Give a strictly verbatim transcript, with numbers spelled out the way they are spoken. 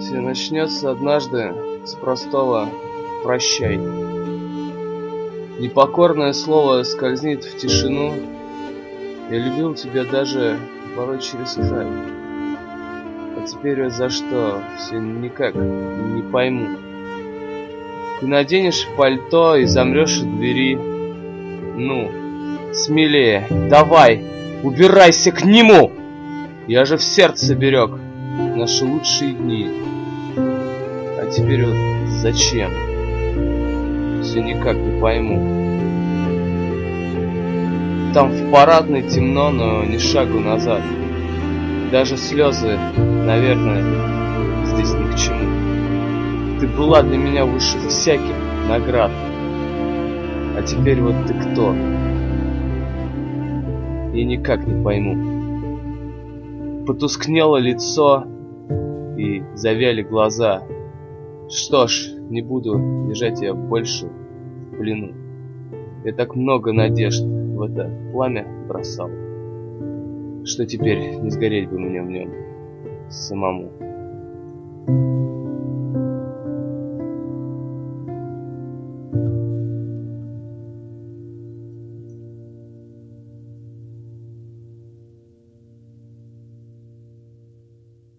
Все начнется однажды с простого «прощай». Непокорное слово скользнет в тишину. Я любил тебя даже порой через край. А теперь вот за что, все никак не пойму. Ты наденешь пальто и замрешь у двери. Ну, смелее, давай, убирайся к нему! Я же в сердце берег наши лучшие дни. А теперь вот зачем? Все никак не пойму. Там в парадной темно, но ни шагу назад. Даже слезы, наверное, здесь ни к чему. Ты была для меня выше всяких наград. А теперь вот ты кто? Я никак не пойму. Потускнело лицо и завяли глаза. Что ж, не буду держать я больше в плену. Я так много надежд в это пламя бросал, что теперь не сгореть бы мне в нем самому.